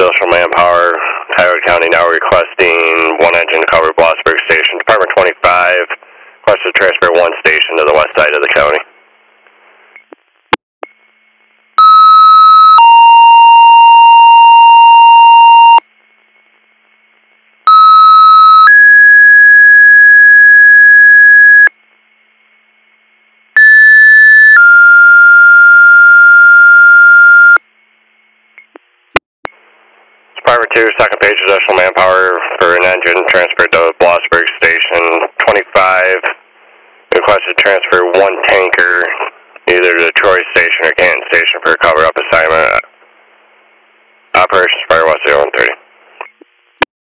additional manpower. Howard County now requesting one engine to cover Blossburg Station. Department 25 requests to transfer one station to the west side of the county. Department 2, second page, additional manpower for an engine transferred to Blossburg Station. 25 requested transfer one tanker either to Troy Station or Canton Station for a cover-up assignment. Operations Fire